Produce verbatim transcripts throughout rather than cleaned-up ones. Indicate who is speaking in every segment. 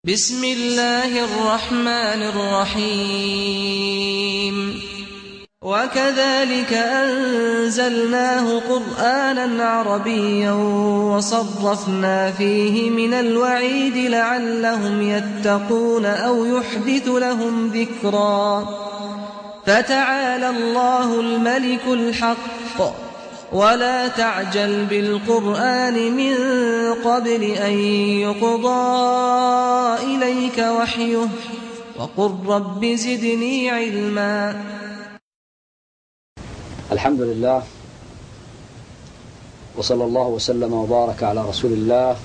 Speaker 1: بسم الله الرحمن الرحيم وكذلك أنزلناه قرآنا عربيا وصرفنا فيه من الوعيد لعلهم يتقون أو يحدث لهم ذكرا فتعالى الله الملك الحق ولا تعجل بالقرآن من قبل أن يقضى إليك وحيه وقل رب زدني علما.
Speaker 2: الحمد لله وصلى الله وسلم وبارك على رسول الله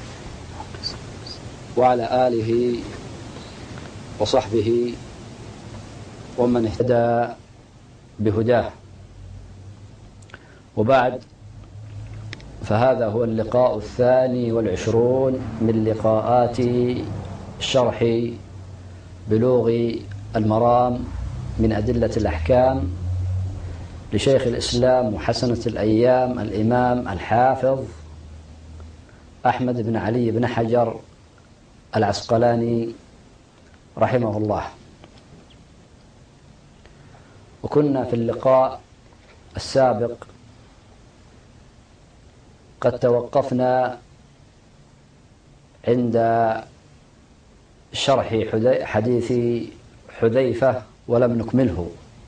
Speaker 2: وعلى آله وصحبه ومن اهتدى بهداه، وبعد، فهذا هو اللقاء الثاني والعشرون من لقاءات شرح بلوغ المرام من أدلة الأحكام لشيخ الإسلام وحسنة الأيام الإمام الحافظ أحمد بن علي بن حجر العسقلاني رحمه الله. وكنا في اللقاء السابق قد توقفنا عند شرح حديث حذيفة ولم نكمله،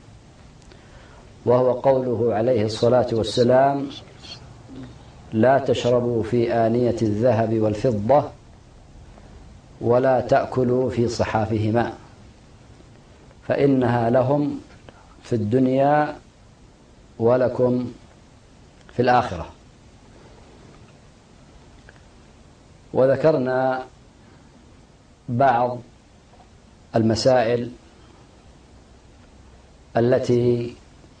Speaker 2: وهو قوله عليه الصلاة والسلام: لا تشربوا في آنية الذهب والفضة ولا تأكلوا في صحافهما فإنها لهم في الدنيا ولكم في الآخرة. وذكرنا بعض المسائل التي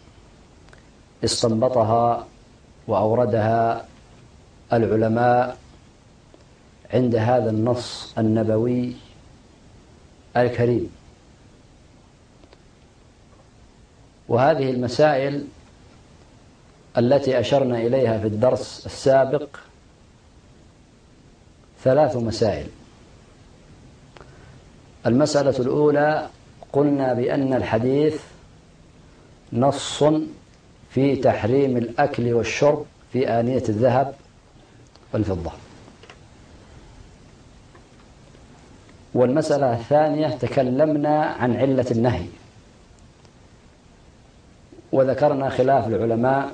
Speaker 2: استنبطها وأوردها العلماء عند هذا النص النبوي الكريم. وهذه المسائل التي أشرنا إليها في الدرس السابق ثلاث مسائل. المسألة الأولى قلنا بأن الحديث نص في تحريم الأكل والشرب في آنية الذهب والفضة. والمسألة الثانية تكلمنا عن علة النهي وذكرنا خلاف العلماء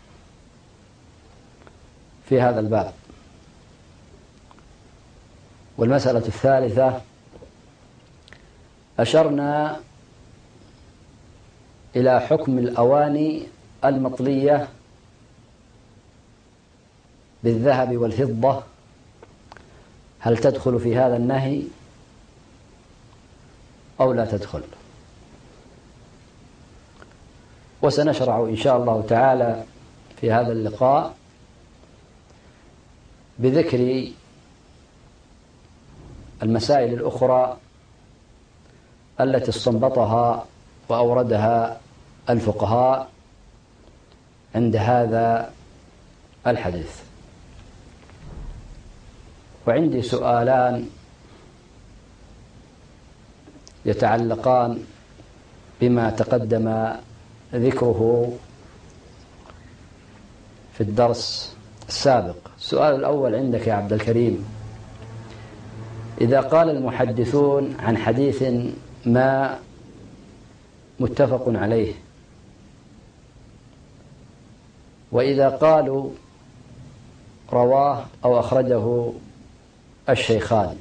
Speaker 2: في هذا الباب. والمسألة الثالثة أشرنا إلى حكم الأواني المطلية بالذهب والفضة، هل تدخل في هذا النهي أو لا تدخل؟ وسنشرع إن شاء الله تعالى في هذا اللقاء بذكر المسائل الأخرى التي استنبطها وأوردها الفقهاء عند هذا الحديث. وعندي سؤالان يتعلقان بما تقدم ذكره في الدرس السابق. السؤال الأول عندك يا عبد الكريم: إذا قال المحدثون عن حديث ما متفق عليه، وإذا قالوا رواه أو أخرجه الشيخان،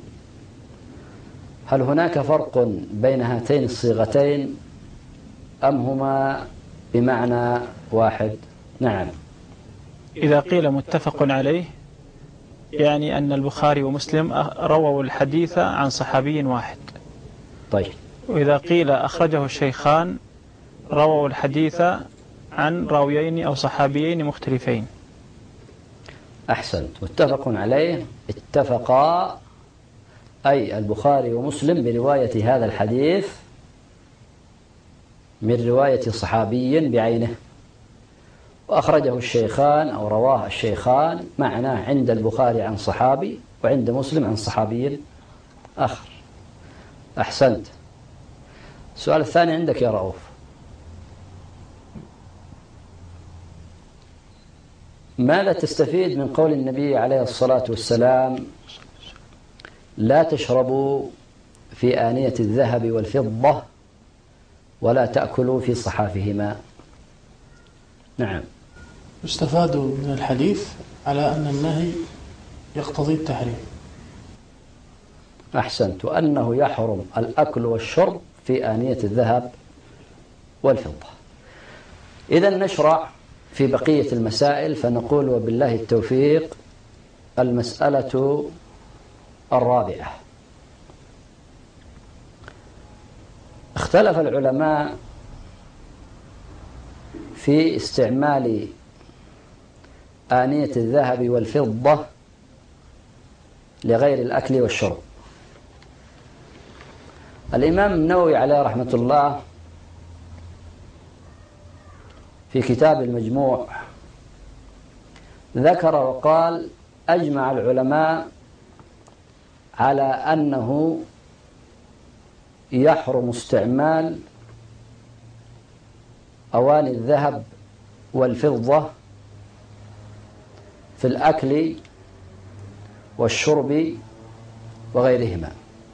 Speaker 2: هل هناك فرق بين هاتين الصيغتين أم هما بمعنى واحد؟ نعم.
Speaker 3: إذا قيل متفق عليه يعني أن البخاري ومسلم رووا الحديث عن صحابي واحد.
Speaker 2: طيب.
Speaker 3: وإذا قيل أخرجه الشيخان رووا الحديث عن راويين أو صحابيين مختلفين.
Speaker 2: أحسنت. متفق عليه اتفقا، أي البخاري ومسلم برواية هذا الحديث من رواية صحابي بعينه، وأخرجه الشيخان أو رواه الشيخان، معناه عند البخاري عن صحابي وعند مسلم عن صحابي آخر. أحسنت. السؤال الثاني عندك يا رؤوف. ماذا تستفيد من قول النبي عليه الصلاة والسلام لا تشربوا في آنية الذهب والفضة ولا تأكلوا في صحافهما؟ نعم.
Speaker 4: يستفاد من الحديث على أن النهي يقتضي التحريم.
Speaker 2: أحسنت. وأنه يحرم الأكل والشرب في آنية الذهب والفضة. إذن نشرع في بقية المسائل فنقول وبالله التوفيق. المسألة الرابعة: اختلف العلماء في استعمال آنية الذهب والفضة لغير الأكل والشرب. الإمام النووي عليه رحمة الله في كتاب المجموع ذكر وقال: أجمع العلماء على أنه يحرم استعمال أواني الذهب والفضة في الأكل والشرب وغيرهما،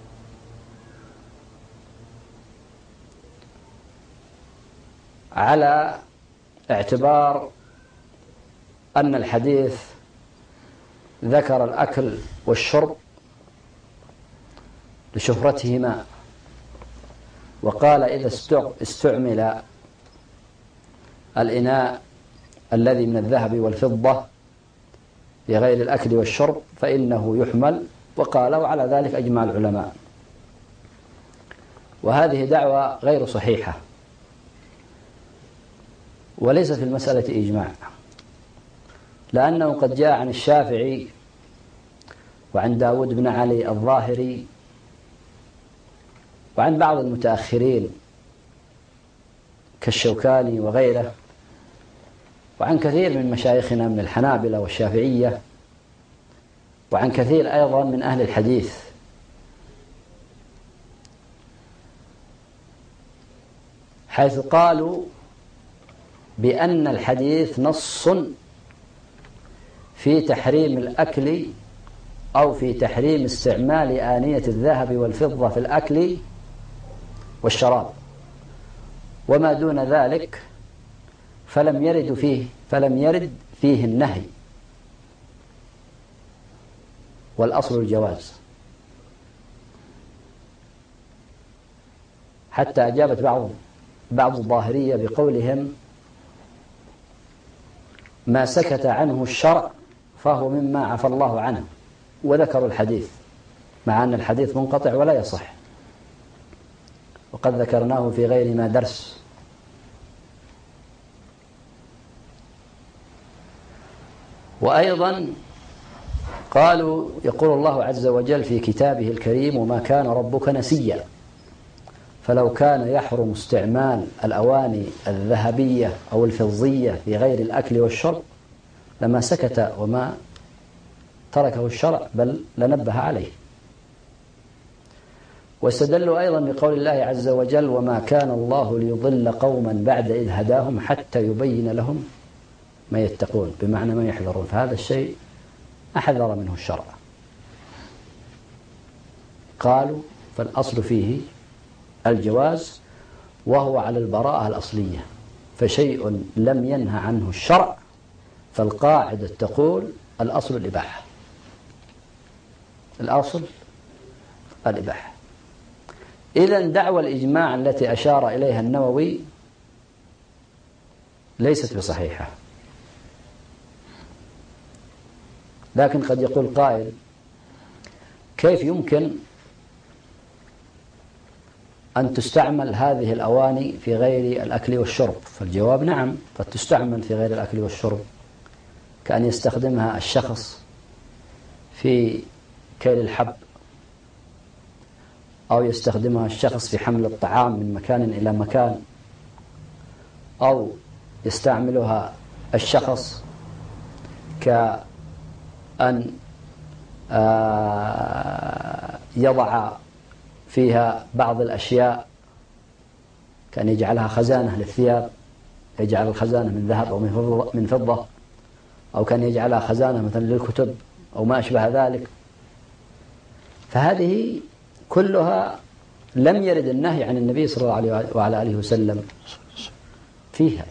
Speaker 2: على اعتبار أن الحديث ذكر الأكل والشرب لشهرتهما، وقال: إذا استعمل الإناء الذي من الذهب والفضة لغير الأكل والشرب فإنه يحمل. وقال: وعلى ذلك أجمع العلماء. وهذه دعوة غير صحيحة، وليس في المسألة إجماع، لأنه قد جاء عن الشافعي وعن داود بن علي الظاهري وعن بعض المتأخرين كالشوكاني وغيره، وعن كثير من مشايخنا من الحنابلة والشافعية، وعن كثير أيضا من أهل الحديث، حيث قالوا بأن الحديث نص في تحريم الأكل أو في تحريم استعمال آنية الذهب والفضة في الأكل والشراب، وما دون ذلك فلم يرد فيه فلم يرد فيه النهي، والأصل الجواز. حتى أجابت بعض بعض الظاهرية بقولهم: ما سكت عنه الشرع فهو مما عفى الله عنه، وذكروا الحديث مع أن الحديث منقطع ولا يصح، وقد ذكرناه في غير ما درس. وأيضا قالوا: يقول الله عز وجل في كتابه الكريم: وما كان ربك نسيا، فلو كان يحرم استعمال الأواني الذهبية أو الفضية في غير الأكل والشرب لما سكت وما تركه الشرع، بل لنبه عليه. واستدلوا أيضا بقول الله عز وجل: وما كان الله ليضل قوما بعد إذ هداهم حتى يبين لهم ما يتقون، بمعنى ما يحذرون، فهذا الشيء أحذر منه الشرع. قالوا: فالأصل فيه الجواز، وهو على البراءة الأصلية، فشيء لم ينهى عنه الشرع فالقاعدة تقول الأصل الإباحة. الأصل الإباحة. إذن دعوى الإجماع التي أشار إليها النووي ليست بصحيحة. لكن قد يقول قائل: كيف يمكن أن تستعمل هذه الأواني في غير الأكل والشرب؟ فالجواب: نعم، قد تستعمل في غير الأكل والشرب، كأن يستخدمها الشخص في كيل الحب، أو يستخدمها الشخص في حمل الطعام من مكان إلى مكان، أو يستعملها الشخص كأن يضع فيها بعض الأشياء كان يجعلها خزانة للثياب، يجعل الخزانة من ذهب أو من فضة، أو كان يجعلها خزانة مثلا للكتب أو ما أشبه ذلك. فهذه كلها لم يرد النهي عن النبي صلى الله عليه وعلى آله وسلم فيها.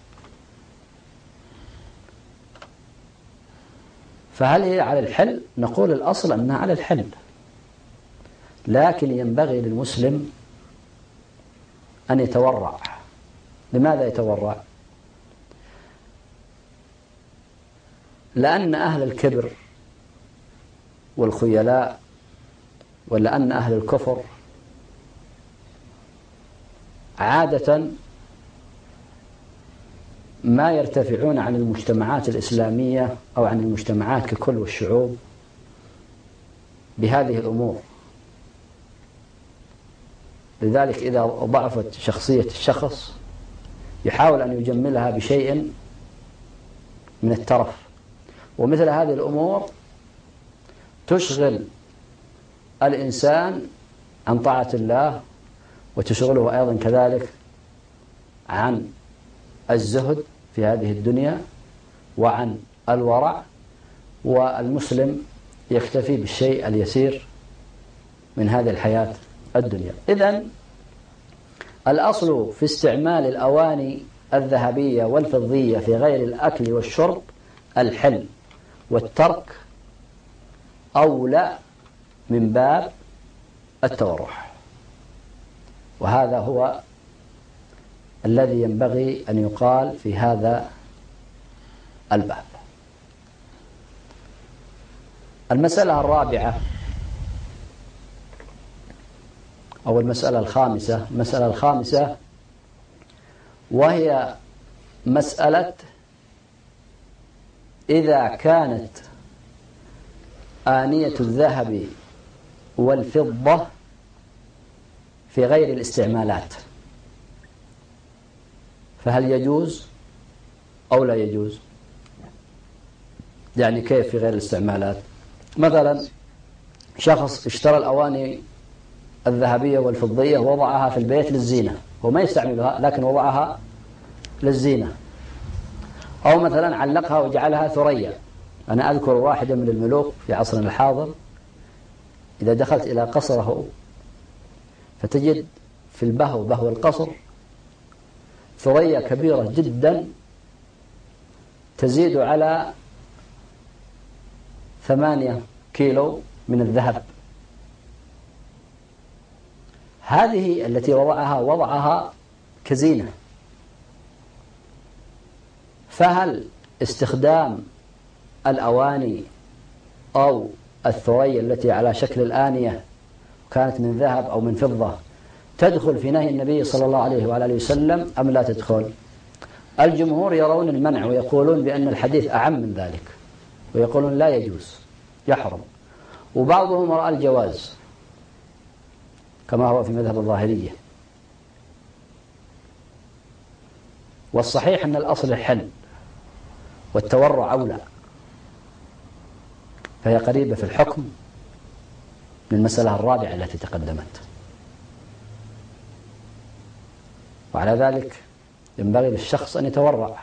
Speaker 2: فهل هي على الحل؟ نقول الأصل أنها على الحل، لكن ينبغي للمسلم أن يتورع. لماذا يتورع؟ لأن أهل الكبر والخيلاء، ولأن أهل الكفر عادة ما يرتفعون عن المجتمعات الإسلامية أو عن المجتمعات ككل والشعوب بهذه الأمور. لذلك إذا ضعفت شخصية الشخص يحاول أن يجملها بشيء من الترف، ومثل هذه الأمور تشغل الإنسان عن طاعة الله، وتشغله أيضا كذلك عن الزهد في هذه الدنيا وعن الورع، والمسلم يكتفي بالشيء اليسير من هذه الحياة الدنيا. إذن الأصل في استعمال الأواني الذهبية والفضية في غير الأكل والشرب الحل، والترك أولى من باب التورع. وهذا هو الذي ينبغي أن يقال في هذا الباب. المسألة الرابعة أو المسألة الخامسة المسألة الخامسة وهي مسألة إذا كانت آنية الذهب والفضة في غير الاستعمالات فهل يجوز أو لا يجوز؟ يعني كيف في غير الاستعمالات؟ مثلا شخص اشترى الأواني الذهبية والفضية ووضعها في البيت للزينة، هو ما يستعملها لكن وضعها للزينة. أو مثلا علقها وجعلها ثريا. أنا أذكر واحدة من الملوك في عصرنا الحاضر إذا دخلت إلى قصره فتجد في البهو بهو القصر ثريا كبيرة جدا تزيد على ثمانية كيلو من الذهب. هذه التي وضعها وضعها كزينة. فهل استخدام الأواني أو الثريا التي على شكل الآنية كانت من ذهب أو من فضة تدخل في نهي النبي صلى الله عليه وآله وسلم أم لا تدخل؟ الجمهور يرون المنع ويقولون بأن الحديث أعم من ذلك، ويقولون لا يجوز يحرم. وبعضهم رأى الجواز كما هو في مذهب الظاهرية. والصحيح أن الأصل الحل والتورع أولى، فهي قريبة في الحكم من المسألة الرابعة التي تقدمت. وعلى ذلك ينبغي للشخص أن يتورع.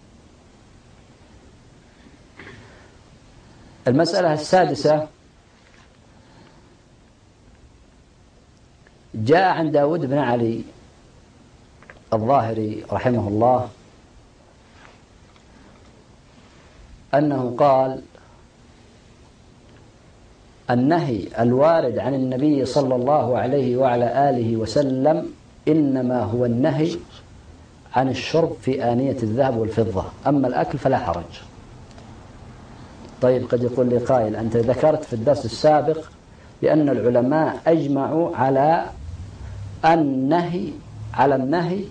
Speaker 2: المسألة السادسة جاء عن داود بن علي الظاهري رحمه الله أنه قال: النهي الوارد عن النبي صلى الله عليه وعلى آله وسلم إنما هو النهي عن الشرب في آنية الذهب والفضة، أما الأكل فلا حرج. طيب قد يقول لي قائل: أنت ذكرت في الدرس السابق بأن العلماء أجمعوا على النهي على النهي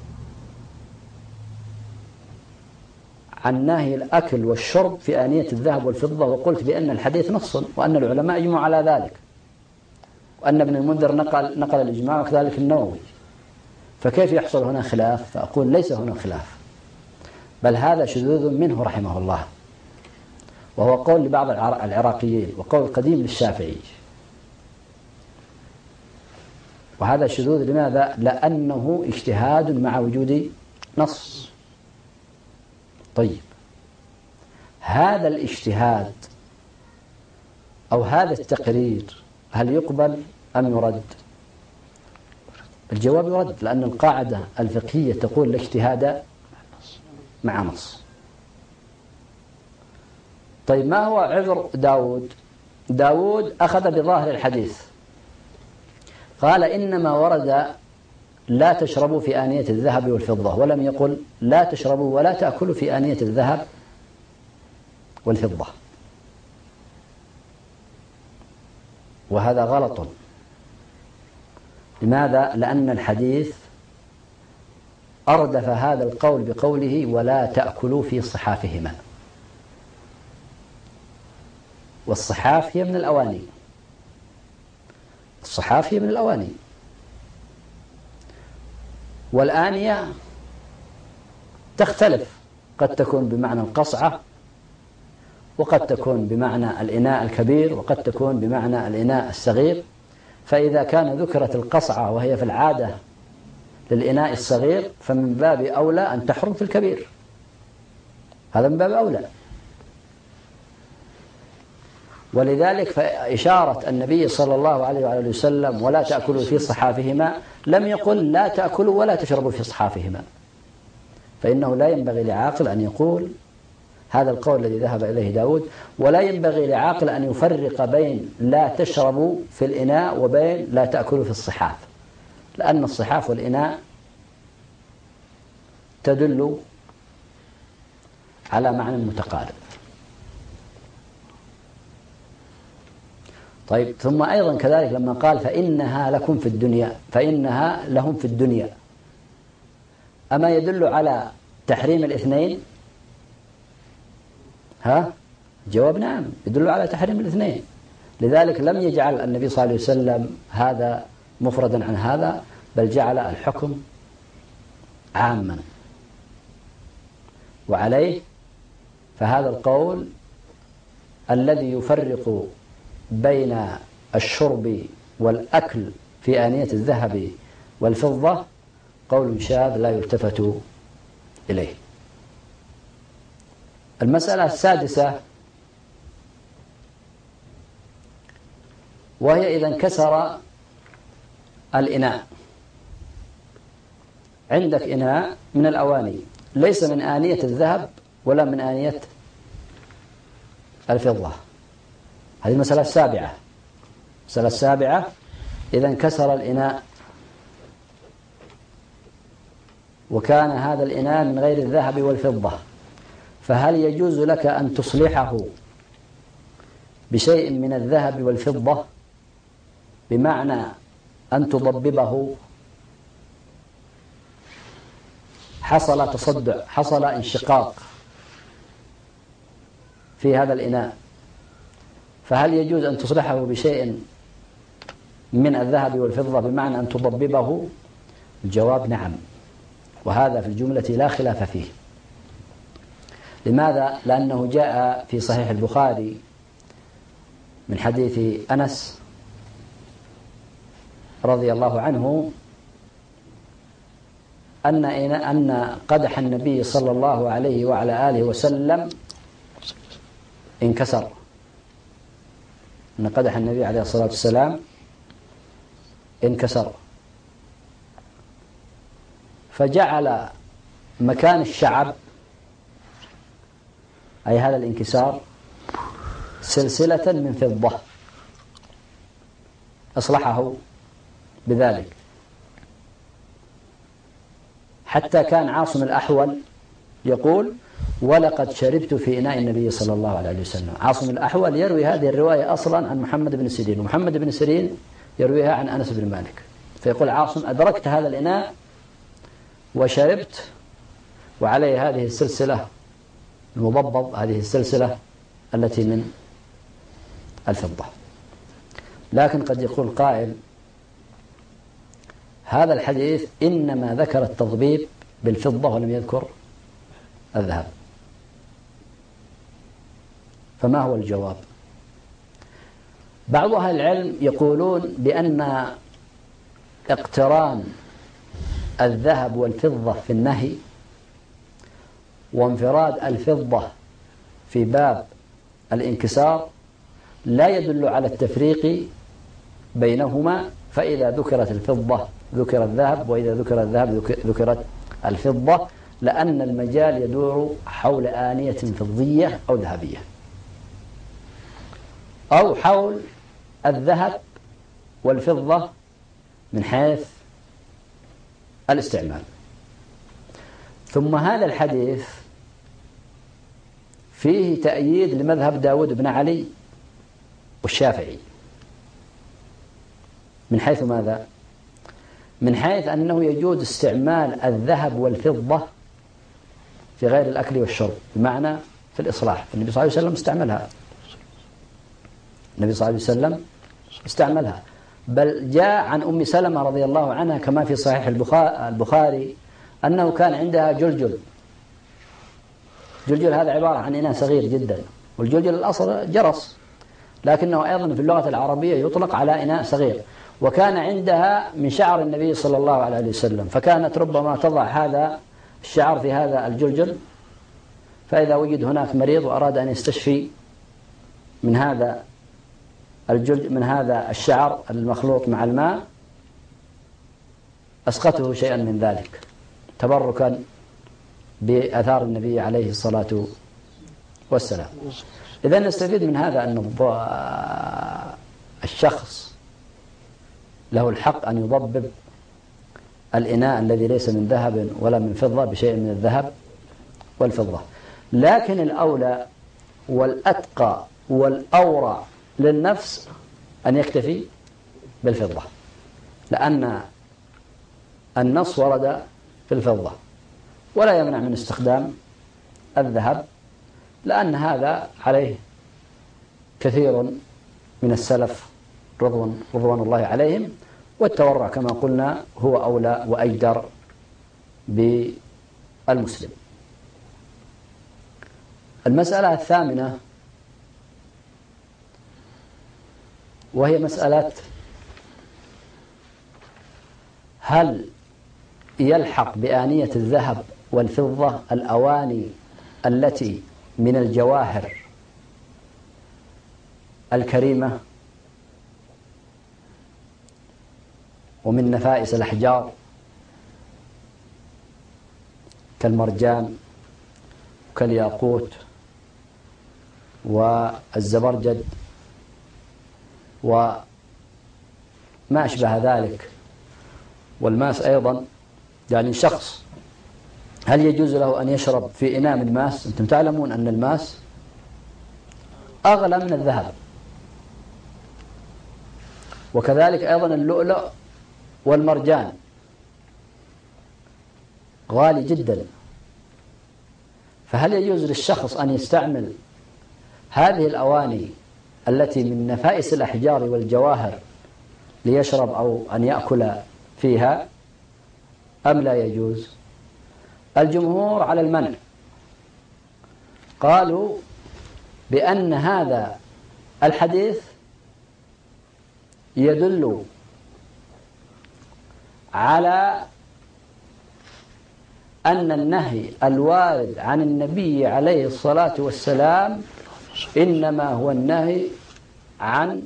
Speaker 2: عن نهي الأكل والشرب في آنية الذهب والفضة، وقلت بأن الحديث نص وأن العلماء أجمعوا على ذلك، وأن ابن المنذر نقل, نقل الإجماع وكذلك النووي، فكيف يحصل هنا خلاف؟ فأقول ليس هنا خلاف، بل هذا شذوذ منه رحمه الله، وهو قول لبعض العراقيين وقول قديم للشافعي. وهذا شذوذ لماذا؟ لأنه اجتهاد مع وجود نص. طيب هذا الاجتهاد أو هذا التقرير هل يقبل أم يرد؟ الجواب يرد، لأن القاعدة الفقهية تقول لا اجتهاد مع نص. طيب ما هو عذر داود؟ داود أخذ بظاهر الحديث، قال إنما ورد لا تشربوا في آنية الذهب والفضة، ولم يقل لا تشربوا ولا تأكلوا في آنية الذهب والفضة، وهذا غلط. لماذا؟ لأن الحديث أردف هذا القول بقوله ولا تأكلوا في صحافهما، والصحاف هي من الأواني، الصحاف هي من الأواني، والآنية تختلف، قد تكون بمعنى القصعة، وقد تكون بمعنى الإناء الكبير، وقد تكون بمعنى الإناء الصغير. فإذا كان ذكرت القصعة وهي في العادة للإناء الصغير فمن باب أولى أن تحرم في الكبير، هذا من باب أولى. ولذلك فإشارة النبي صلى الله عليه وآله وسلم ولا تأكلوا في صحافهما لم يقل لا تأكلوا ولا تشربوا في صحافهما، فإنه لا ينبغي لعاقل أن يقول هذا القول الذي ذهب إليه داود، ولا ينبغي لعاقل أن يفرق بين لا تشربوا في الإناء وبين لا تأكلوا في الصحاف، لأن الصحاف والإناء تدل على معنى متقارب. طيب ثم أيضا كذلك لما قال فإنها لكم في الدنيا، فإنها لهم في الدنيا، أما يدل على تحريم الاثنين؟ ها؟ جواب نعم، يدل على تحريم الاثنين. لذلك لم يجعل النبي صلى الله عليه وسلم هذا مفردا عن هذا، بل جعل الحكم عاما. وعليه فهذا القول الذي يفرق بين الشرب والأكل في آنية الذهب والفضة قول شاذ لا يلتفت إليه. المسألة السادسة وهي إذا انكسر الإناء، عندك إناء من الأواني ليس من آنية الذهب ولا من آنية الفضة، هذه المسألة السابعة. المسألة السابعة إذا انكسر الإناء وكان هذا الإناء من غير الذهب والفضة، فهل يجوز لك أن تصلحه بشيء من الذهب والفضة، بمعنى أن تضببه؟ حصل تصدع، حصل انشقاق في هذا الإناء، فهل يجوز أن تصلحه بشيء من الذهب والفضة بمعنى أن تضببه؟ الجواب نعم، وهذا في الجملة لا خلاف فيه. لماذا؟ لأنه جاء في صحيح البخاري من حديث أنس رضي الله عنه أن أن قدح النبي صلى الله عليه وعلى آله وسلم انكسر، أن قدح النبي عليه الصلاة والسلام انكسر، فجعل مكان الشعب أي هذا الانكسار سلسلة من فضة، أصلحه بذلك، حتى كان عاصم الأحول يقول ولقد شربت في إناء النبي صلى الله عليه وسلم. عاصم الأحول يروي هذه الرواية أصلا عن محمد بن سيرين، ومحمد بن سيرين يرويها عن أنس بن مالك، فيقول عاصم أدركت هذا الإناء وشربت وعليه هذه السلسلة المضبب، هذه السلسلة التي من الفضة. لكن قد يقول قائل هذا الحديث إنما ذكر التضبيب بالفضة ولم يذكر الذهب، فما هو الجواب؟ بعض أهل العلم يقولون بأن اقتران الذهب والفضة في النهي وانفراد الفضة في باب الانكسار لا يدل على التفريق بينهما، فإذا ذكرت الفضة ذكر الذهب، وإذا ذكر الذهب ذكرت الفضة، لأن المجال يدور حول آنية فضية أو ذهبية أو حول الذهب والفضة من حيث الاستعمال. ثم هذا الحديث فيه تأييد لمذهب داود بن علي والشافعي. من حيث ماذا؟ من حيث أنه يجوز استعمال الذهب والفضة في غير الأكل والشرب، بمعنى في الإصلاح. النبي صلى الله عليه وسلم استعملها النبي صلى الله عليه وسلم استعملها بل جاء عن أم سلمة رضي الله عنها كما في صحيح البخاري أنه كان عندها جلجل. جلجل هذا عبارة عن إناء صغير جدا، والجلجل الأصل جرس، لكنه أيضا في اللغة العربية يطلق على إناء صغير. وكان عندها من شعر النبي صلى الله عليه وسلم، فكانت ربما تضع هذا الشعر في هذا الجلجل، فإذا وجد هناك مريض وأراد أن يستشفي من هذا الجلد من هذا الشعر المخلوط مع الماء أسقطه شيئا من ذلك تبركا بأثار النبي عليه الصلاة والسلام. إذا نستفيد من هذا أن الشخص له الحق أن يضبب الإناء الذي ليس من ذهب ولا من فضة بشيء من الذهب والفضة، لكن الأولى والأتقى والأورع للنفس أن يكتفي بالفضة، لأن النص ورد في الفضة، ولا يمنع من استخدام الذهب، لأن هذا عليه كثير من السلف رضوان, رضوان الله عليهم، والتورع كما قلنا هو أولى وأجدر بالمسلم. المسألة الثامنة وهي مسألة هل يلحق بآنية الذهب والفضة الأواني التي من الجواهر الكريمة ومن نفائس الأحجار كالمرجان وكالياقوت والزبرجد وما أشبه ذلك والماس أيضا؟ يعني شخص هل يجوز له أن يشرب في إناء من ماس؟ أنتم تعلمون أن الماس أغلى من الذهب، وكذلك أيضا اللؤلؤ والمرجان غالي جدا، فهل يجوز للشخص أن يستعمل هذه الأواني التي من نفائس الأحجار والجواهر ليشرب أو أن يأكل فيها أم لا يجوز؟ الجمهور على المنع، قالوا بأن هذا الحديث يدل على أن النهي الوارد عن النبي عليه الصلاة والسلام إنما هو النهي عن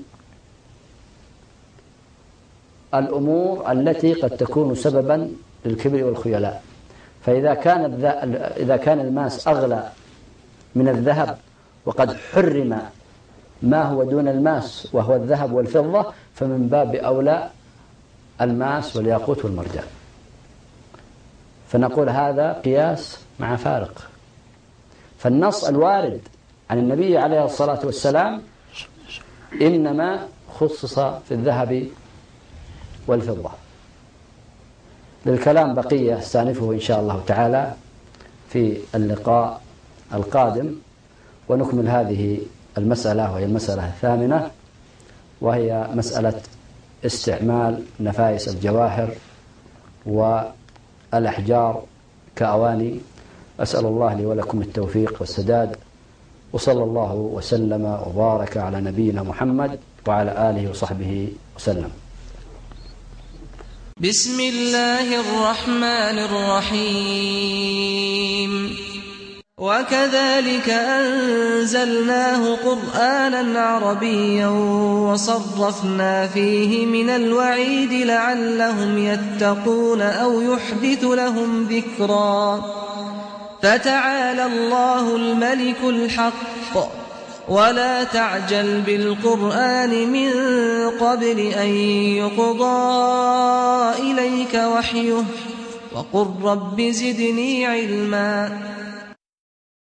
Speaker 2: الأمور التي قد تكون سببا للكبر والخيلاء. فإذا كان إذا كان الماس أغلى من الذهب وقد حرم ما هو دون الماس وهو الذهب والفضة، فمن باب أولى الماس والياقوت والمرجان. فنقول هذا قياس مع فارق، فالنص الوارد عن النبي عليه الصلاة والسلام إنما خصص في الذهب والفضة. للكلام بقية استأنفه إن شاء الله تعالى في اللقاء القادم، ونكمل هذه المسألة وهي المسألة الثامنة، وهي مسألة استعمال نفائس الجواهر والأحجار كأواني. أسأل الله لي ولكم التوفيق والسداد، وصلى الله وسلم وبارك على نبينا محمد وعلى آله وصحبه وسلم.
Speaker 1: بسم الله الرحمن الرحيم وكذلك أنزلناه قرآنا عربيا وصرفنا فيه من الوعيد لعلهم يتقون أو يحدث لهم ذكرا فتعالى الله الملك الحق ولا تعجل بالقرآن من قبل أن يقضى إليك وحيه وقل رب زدني علما